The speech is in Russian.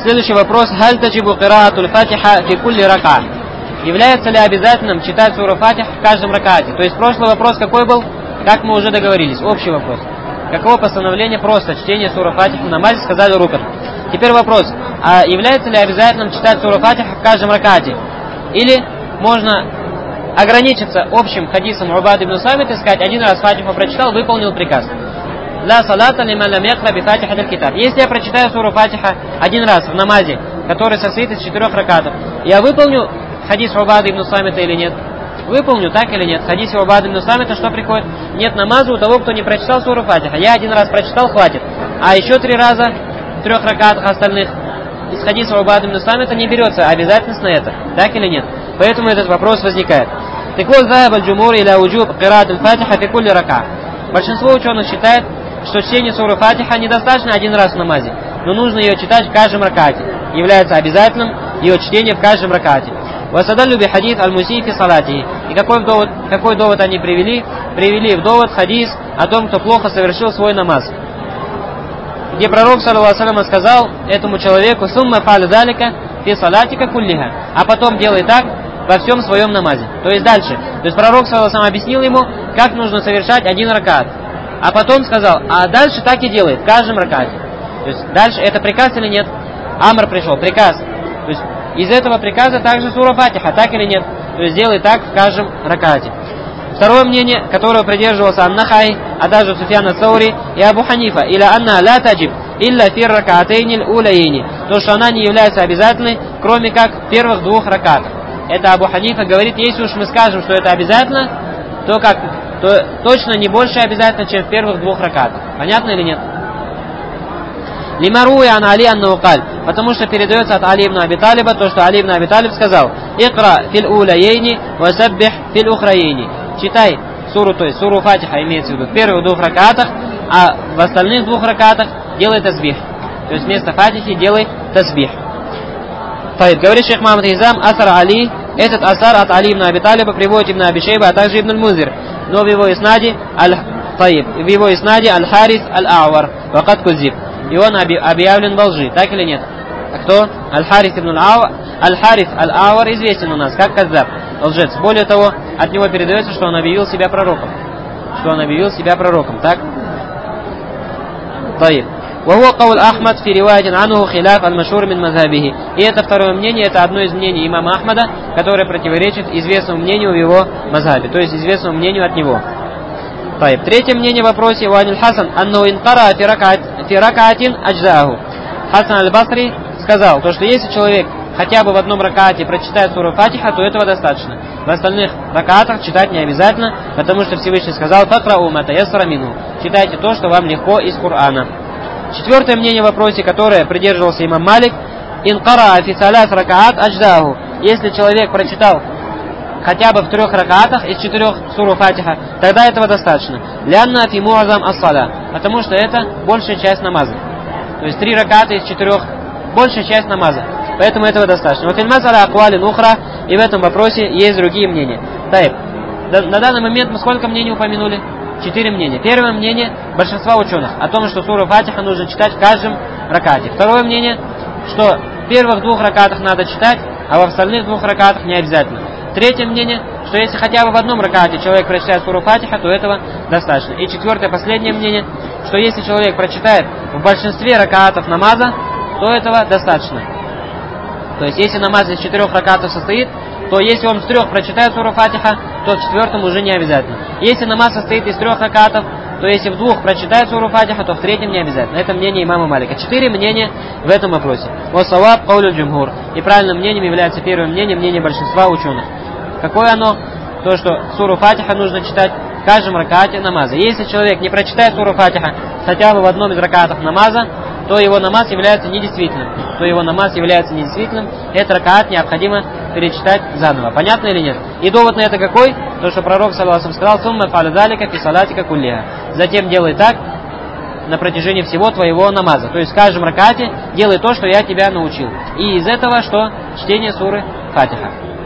Следующий вопрос. Халь таджибу кираатуль фатиха фи кулли рака. Является ли обязательным читать суру Фатиха в каждом ракате? То есть прошлый вопрос какой был? Как мы уже договорились. Общий вопрос. Каково постановление просто чтения суры Фатиха в намазе, сказали рукан. Теперь вопрос. А является ли обязательным читать суру Фатиха в каждом ракате? Или можно ограничиться общим хадисом Убады ибн Самит и сказать, один раз Фатиху прочитал, выполнил приказ. Ла салата лиман лам якра би фатихатиль китаб. Если я прочитаю суру Фатиха один раз в намазе, который состоит из 4 ракатов, я выполню хадис Убады ибн Самита или нет? Выполню, так или нет? В хадисе Убады ибн Самита что приходит? Нет намаза у того, кто не прочитал суру Фатиха. Я один раз прочитал, хватит. А еще 3 раза в 3 ракатах остальных из хадиса Убады ибн Самита не берется обязательность на это. Так или нет? Поэтому этот вопрос возникает. Так вот, захаб аль-джумур иля уджуб кираат аль-фатиха фи кулли рака. Большинство ученых считает, что чтение суры Фатиха недостаточно один раз в намазе, но нужно ее читать в каждом ракате. Является обязательным ее чтение в каждом ракате. Васадаллю би хадис аль-муси фи салати. И какой довод они привели? Привели в довод хадис о том, кто плохо совершил свой намаз. Где пророк, саллаллаху алейхи ва саллям, сказал этому человеку: «Сумма фаль залика фи салатика куллиха», а потом делай так во всем своем намазе. То есть дальше. То есть пророк, саллаллаху алейхи ва саллям, объяснил ему, как нужно совершать один ракат. А потом сказал, а дальше так и делай, в каждом ракате. То есть дальше это приказ или нет? Амр пришел, приказ. То есть из этого приказа также сура Фатиха, так или нет? То есть делай так в каждом ракате. Второе мнение, которое придерживался Ан-Нахай, а даже Суфьян ас-Саури и Абу Ханифа, или анна ла таджиб илля фир ракатейниль улаейни, то, что она не является обязательной, кроме как в первых 2 ракатах. Это Абу Ханифа говорит, если уж мы скажем, что это обязательно, то точно не больше обязательно, чем в первых 2 ракатах. Понятно или нет? Лимаруи ан Али аннаукаль, потому что передается от Али ибн Аби Талиба то, что Али ибн Аби Талиб сказал: «Икра фил улаейни ва саббих фил ухраейни». Читай суру, то есть суру Фатиха имеется в виду в первых 2 ракатах, а в остальных 2 ракатах делай тасбих. То есть вместо Фатихи делай тасбих. Говорит шейх Мухаммад Хизам, асар Али, этот асар от Али ибн Аби Талиба приводит ибн Аби Шейба, а также ибн аль-Мунзир, но в его иснаде аль-Харис аль-Ауар, вакат кузиб. И он объявлен во лжи, так или нет? А кто? Аль-Харис ибн аль-Ауар. Аль-Харис аль-Ауар известен у нас как каззаб, лжец. Более того, от него передается, что он объявил себя пророком. Так? Таиб. وهو قول أحمد في رواية عنه خلاف المشهور من مذهبه. И это второе мнение, это одно из мнений имама Ахмада, которое противоречит известному мнению в его мазхабе, то есть известному мнению от него. Третье мнение в вопросе Ваниль Хасан анну инкара фи ракатин аджзаху. Хасан аль-Басри сказал, то, что если человек хотя бы в одном ракате прочитает суру Фатиха, то этого достаточно. В остальных ракатах читать не обязательно, потому что Всевышний сказал: «Факрау ма таяссара минху». Читайте то, что вам легко из Корана. Четвертое мнение в вопросе, которое придерживался имам Малик: инкара фи салас ракаат аджзаху. Если человек прочитал хотя бы в 3 ракатах из 4 суру Фатиха, тогда этого достаточно. Лянна фи муазам ас-сала, потому что это большая часть намаза. То есть 3 раката из 4 большая часть намаза. Поэтому этого достаточно. Вот иль-масаля аквалин ухра, и в этом вопросе есть другие мнения. На данный момент мы сколько мнений упомянули? 4 мнения. Первое мнение большинства ученых о том, что суру Фатиха нужно читать в каждом ракате. Второе мнение, что в первых 2 ракатах надо читать, а в остальных 2 ракатах не обязательно. Третье мнение, что если хотя бы в одном ракате человек прочитает суру Фатиха, то этого достаточно. И четвертое, последнее мнение, что если человек прочитает в большинстве ракатов намаза, то этого достаточно. То есть если намаз из 4 ракатов состоит, то если он в 3 прочитает суру Фатиха, то в 4 уже не обязательно. Если намаз состоит из 3 ракатов, то если в 2 прочитает суру Фатиха, то в 3 не обязательно. Это мнение имама Малика. 4 мнения в этом вопросе. Васаваб каулю джумхур. И правильным мнением является первое мнение большинства ученых. Какое оно? То, что суру Фатиха нужно читать в каждом ракате намаза. Если человек не прочитает суру Фатиха хотя бы в одном из ракатов намаза, то его намаз является недействительным. Этот ракат необходимо перечитать заново. Понятно или нет? И довод на это какой? То, что пророк, саллаллаху алейхи ва саллям, сказал: «Сумма фа'аль залика фи салатика куллиха». Затем делай так на протяжении всего твоего намаза. То есть в каждом ракате делай то, что я тебя научил. И из этого что? Чтение суры Фатиха.